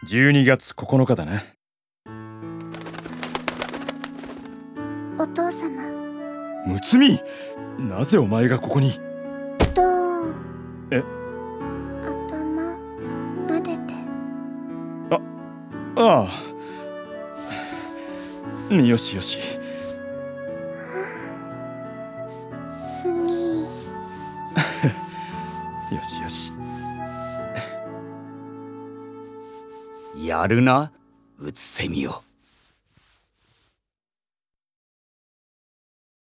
12月9日だな。 お父様。 睦美、なぜお前がここに。 ドーン。 え、 頭撫でて。 ああ、よしよし。 ふによしよし。 やるな、うつせみよ。